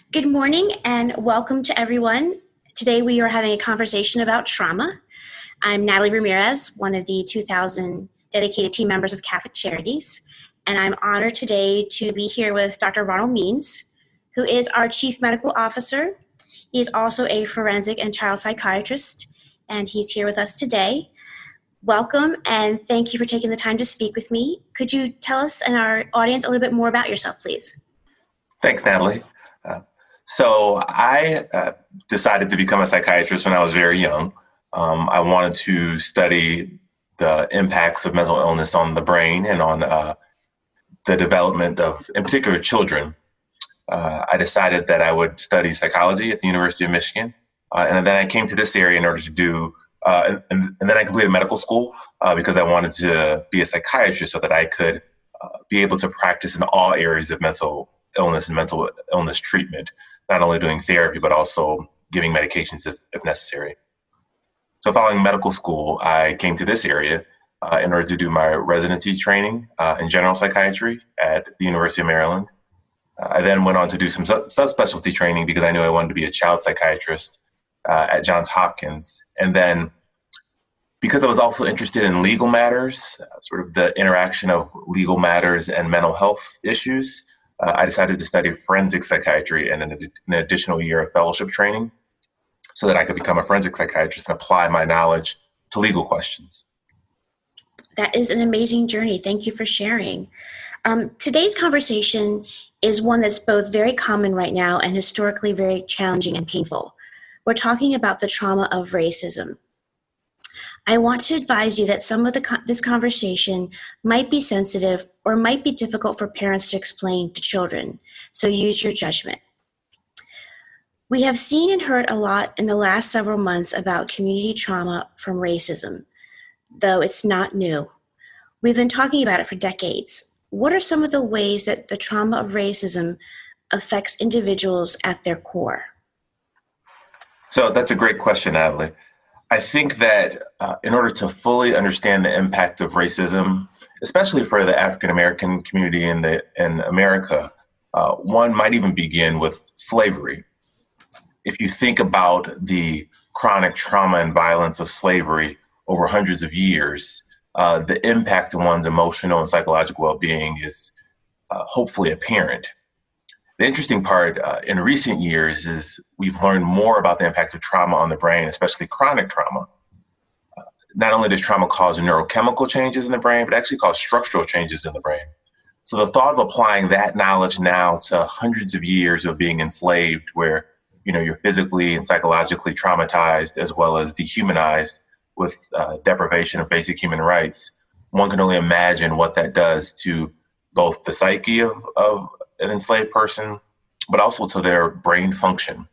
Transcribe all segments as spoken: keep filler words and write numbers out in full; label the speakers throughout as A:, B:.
A: Good morning and welcome to everyone. Today we are having a conversation about trauma. I'm Natalie Ramirez, one of the two thousand dedicated team members of Catholic Charities, and I'm honored today to be here with Doctor Ronald Means, who is our Chief Medical Officer. He is also a forensic and child psychiatrist, and he's here with us today. Welcome, and thank you for taking the time to speak with me. Could you tell us and our audience a little bit more about yourself, please?
B: Thanks, Natalie. Uh, so I uh, decided to become a psychiatrist when I was very young. Um, I wanted to study the impacts of mental illness on the brain and on uh, the development of, in particular, children. Uh, I decided that I would study psychology at the University of Michigan. Uh, and then I came to this area in order to do, uh, and, and then I completed medical school uh, because I wanted to be a psychiatrist so that I could uh, be able to practice in all areas of mental illness and mental illness treatment, not only doing therapy, but also giving medications if, if necessary. So following medical school, I came to this area uh, in order to do my residency training uh, in general psychiatry at the University of Maryland. Uh, I then went on to do some sub- subspecialty training because I knew I wanted to be a child psychiatrist uh, at Johns Hopkins. And then because I was also interested in legal matters, uh, sort of the interaction of legal matters and mental health issues, Uh, I decided to study forensic psychiatry and an, ad- an additional year of fellowship training so that I could become a forensic psychiatrist and apply my knowledge to legal questions.
A: That is an amazing journey. Thank you for sharing. Um, today's conversation is one that's both very common right now and historically very challenging and painful. We're talking about the trauma of racism. I want to advise you that some of the co- this conversation might be sensitive or might be difficult for parents to explain to children, so use your judgment. We have seen and heard a lot in the last several months about community trauma from racism, though it's not new. We've been talking about it for decades. What are some of the ways that the trauma of racism affects individuals at their core?
B: So that's a great question, Natalie. I think that uh, in order to fully understand the impact of racism, especially for the African American community in the in America, uh, one might even begin with slavery. If you think about the chronic trauma and violence of slavery over hundreds of years, uh, the impact on one's emotional and psychological well-being is uh, hopefully apparent. The interesting part uh, in recent years is we've learned more about the impact of trauma on the brain, especially chronic trauma. Uh, not only does trauma cause neurochemical changes in the brain, but actually cause structural changes in the brain. So the thought of applying that knowledge now to hundreds of years of being enslaved, where you know you're physically and psychologically traumatized as well as dehumanized with uh, deprivation of basic human rights, one can only imagine what that does to both the psyche of, of an enslaved person, but also to their brain function.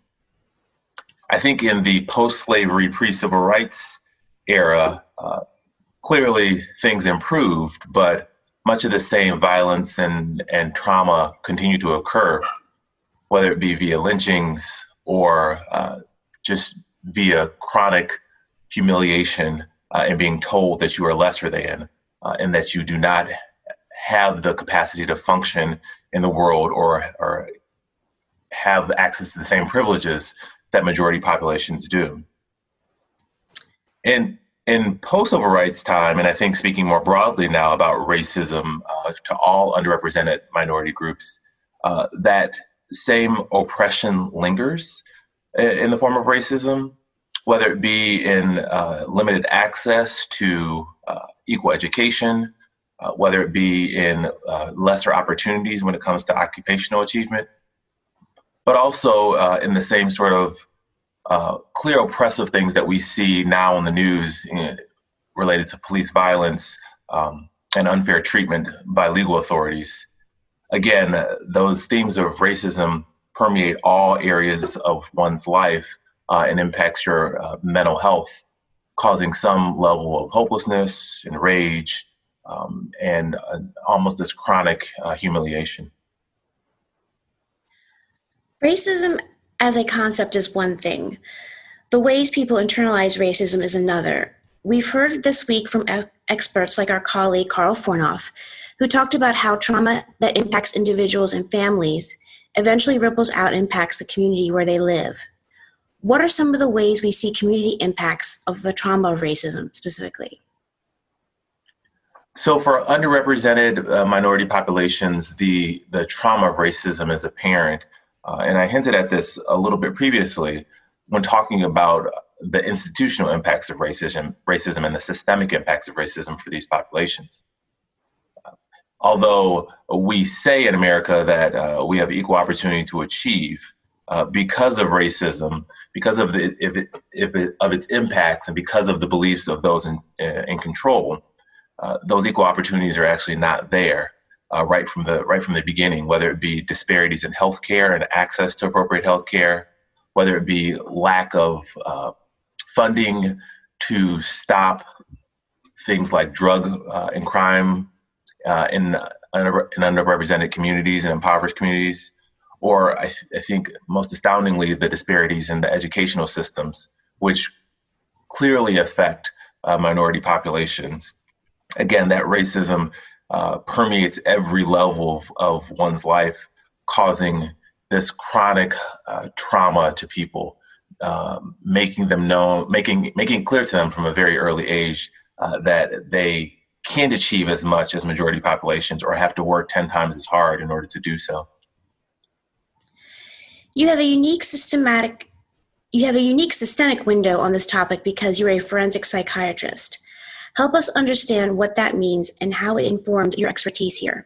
B: I think in the post-slavery, pre-civil rights era, uh, clearly things improved, but much of the same violence and, and trauma continue to occur, whether it be via lynchings or uh, just via chronic humiliation uh, and being told that you are lesser than uh, and that you do not have the capacity to function in the world or, or have access to the same privileges that majority populations do. In, in post-civil rights time, and I think speaking more broadly now about racism uh, to all underrepresented minority groups, uh, that same oppression lingers in the form of racism, whether it be in uh, limited access to uh, equal education, Uh, whether it be in uh, lesser opportunities when it comes to occupational achievement, but also uh, in the same sort of uh, clear oppressive things that we see now in the news in, related to police violence um, and unfair treatment by legal authorities. Again, uh, those themes of racism permeate all areas of one's life uh, and impacts your uh, mental health, causing some level of hopelessness and rage, Um, and uh, almost this chronic uh, humiliation.
A: Racism as a concept is one thing. The ways people internalize racism is another. We've heard this week from ex- experts like our colleague Carl Fornoff, who talked about how trauma that impacts individuals and families eventually ripples out and impacts the community where they live. What are some of the ways we see community impacts of the trauma of racism specifically?
B: So for underrepresented uh, minority populations, the, the trauma of racism is apparent. Uh, and I hinted at this a little bit previously when talking about the institutional impacts of racism, racism and the systemic impacts of racism for these populations. Uh, although we say in America that uh, we have equal opportunity to achieve, uh, because of racism, because of the if it, if it, of its impacts, and because of the beliefs of those in, in control, uh, those equal opportunities are actually not there uh, right from the right from the beginning. Whether it be disparities in healthcare and access to appropriate healthcare, whether it be lack of uh, funding to stop things like drug uh, and crime uh, in, under, in underrepresented communities and impoverished communities, or I, th- I think most astoundingly, the disparities in the educational systems, which clearly affect uh, minority populations. Again, that racism uh, permeates every level of, of one's life, causing this chronic uh, trauma to people, uh, making them know, making making clear to them from a very early age uh, that they can't achieve as much as majority populations or have to work ten times as hard in order to do so.
A: You have a unique systematic, you have a unique systemic window on this topic because you're a forensic psychiatrist. Help us understand what that means and how it informs your expertise here.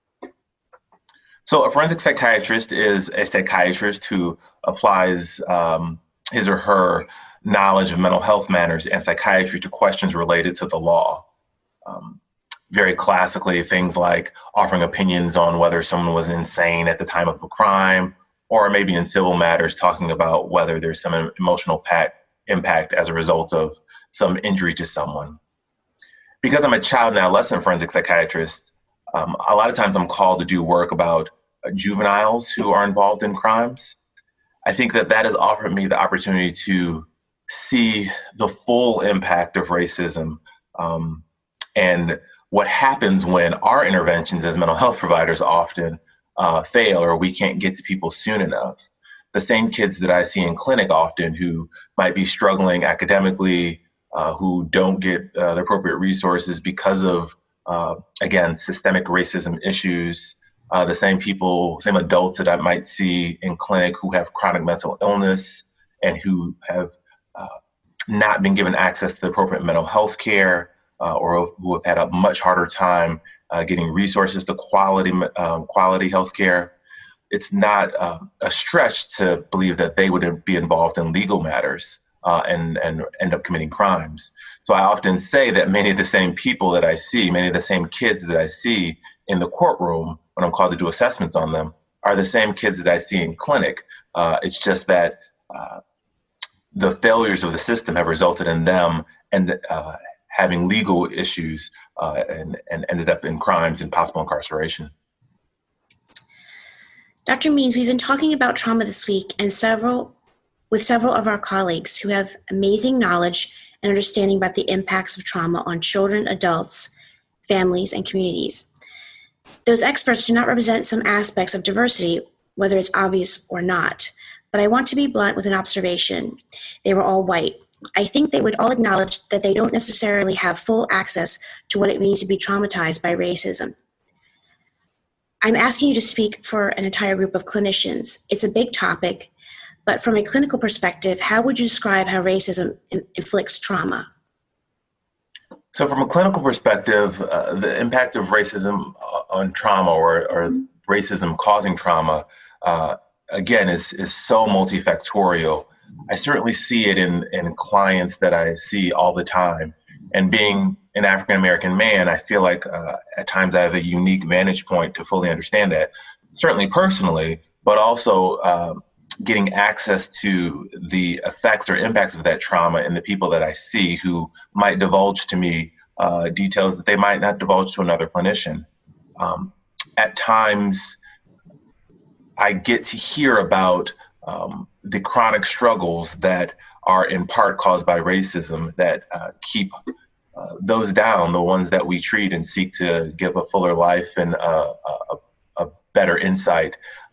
B: So a forensic psychiatrist is a psychiatrist who applies um, his or her knowledge of mental health matters and psychiatry to questions related to the law. Um, very classically, things like offering opinions on whether someone was insane at the time of a crime, or maybe in civil matters, talking about whether there's some emotional pact, impact as a result of some injury to someone. Because I'm a child and adolescent forensic psychiatrist, um, a lot of times I'm called to do work about uh, juveniles who are involved in crimes. I think that that has offered me the opportunity to see the full impact of racism um, and what happens when our interventions as mental health providers often uh, fail or we can't get to people soon enough. The same kids that I see in clinic often who might be struggling academically, uh, who don't get uh, the appropriate resources because of, uh, again, systemic racism issues, uh, the same people, same adults that I might see in clinic who have chronic mental illness and who have uh, not been given access to the appropriate mental health care, uh, or who have had a much harder time uh, getting resources to quality um, quality health care. It's not uh, a stretch to believe that they would be involved in legal matters uh, and, and end up committing crimes. So I often say that many of the same people that I see, many of the same kids that I see in the courtroom when I'm called to do assessments on them are the same kids that I see in clinic. Uh, it's just that uh, the failures of the system have resulted in them and uh, having legal issues uh, and, and ended up in crimes and possible incarceration.
A: Doctor Means, we've been talking about trauma this week and several with several of our colleagues who have amazing knowledge and understanding about the impacts of trauma on children, adults, families, and communities. Those experts do not represent some aspects of diversity, whether it's obvious or not. But I want to be blunt with an observation. They were all white. I think they would all acknowledge that they don't necessarily have full access to what it means to be traumatized by racism. I'm asking you to speak for an entire group of clinicians. It's a big topic, but from a clinical perspective, how would you describe how racism inflicts trauma?
B: So from a clinical perspective, uh, the impact of racism on trauma or, or racism causing trauma, uh, again, is, is so multifactorial. I certainly see it in, in clients that I see all the time. And being an African-American man, I feel like uh, at times I have a unique vantage point to fully understand that, certainly personally, but also uh, getting access to the effects or impacts of that trauma in the people that I see who might divulge to me uh, details that they might not divulge to another clinician. Um, at times, I get to hear about um, the chronic struggles that are in part caused by racism that uh, keep uh, those down, the ones that we treat and seek to give a fuller life and uh, a, a better insight.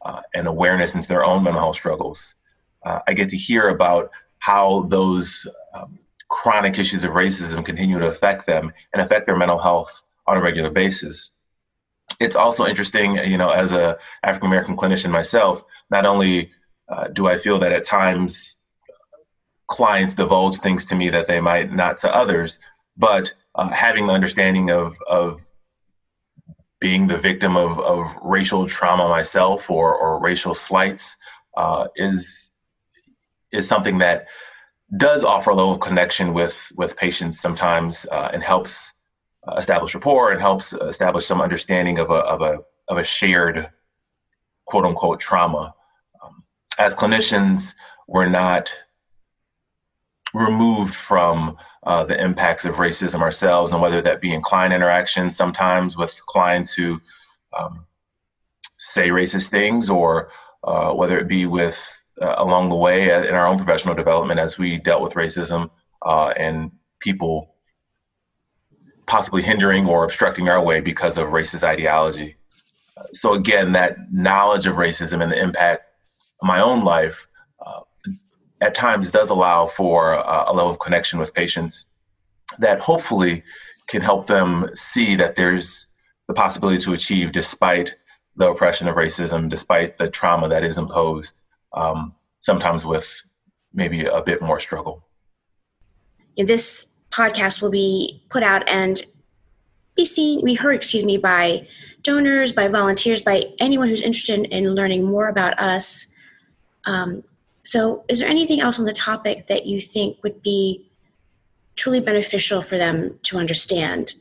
B: uh, and awareness into their own mental health struggles. Uh, I get to hear about how those um, chronic issues of racism continue to affect them and affect their mental health on a regular basis. It's also interesting, you know, as a African American clinician myself, not only uh, do I feel that at times clients divulge things to me that they might not to others, but uh, having the understanding of of being the victim of, of racial trauma myself or, or racial slights uh, is is something that does offer a level of connection with with patients sometimes uh, and helps uh, establish rapport and helps establish some understanding of a of a of a shared quote unquote trauma. Um, as clinicians, we're not removed from uh, the impacts of racism ourselves, and whether that be in client interactions, sometimes with clients who um, say racist things, or uh, whether it be with uh, along the way in our own professional development as we dealt with racism uh, and people possibly hindering or obstructing our way because of racist ideology. Uh, so again, that knowledge of racism and the impact of my own life uh, at times does allow for uh, a level of connection with patients that hopefully can help them see that there's the possibility to achieve despite the oppression of racism, despite the trauma that is imposed, um, sometimes with maybe a bit more struggle.
A: This podcast will be put out and be seen, be heard, excuse me, by donors, by volunteers, by anyone who's interested in learning more about us. Um, So is there anything else on the topic that you think would be truly beneficial for them to understand?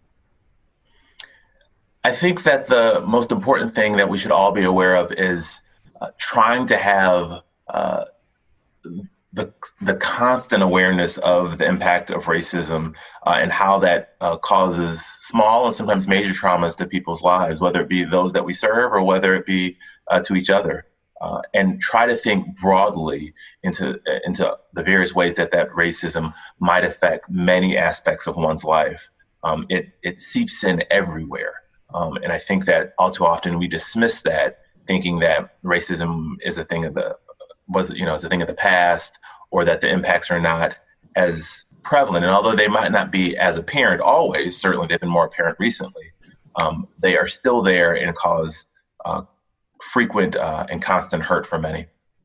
B: I think that the most important thing that we should all be aware of is uh, trying to have uh, the, the constant awareness of the impact of racism uh, and how that uh, causes small and sometimes major traumas to people's lives, whether it be those that we serve or whether it be uh, to each other. Uh, and try to think broadly into into the various ways that that racism might affect many aspects of one's life. Um, it it seeps in everywhere, um, and I think that all too often we dismiss that, thinking that racism is a thing of the was you know is a thing of the past, or that the impacts are not as prevalent. And although they might not be as apparent always, certainly they've been more apparent recently. Um, they are still there and cause Uh, frequent uh, and constant hurt for many.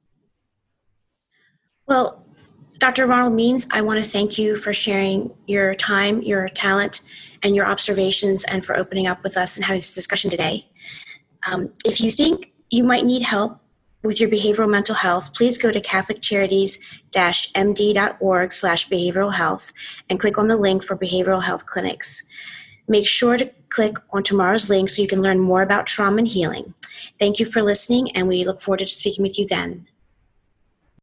A: Well, Doctor Ronald Means, I want to thank you for sharing your time, your talent, and your observations, and for opening up with us and having this discussion today. Um, if you think you might need help with your behavioral mental health, please go to catholiccharities-md.org slash behavioral health and click on the link for behavioral health clinics. Make sure to click on tomorrow's link so you can learn more about trauma and healing. Thank you for listening, and we look forward to speaking with you then.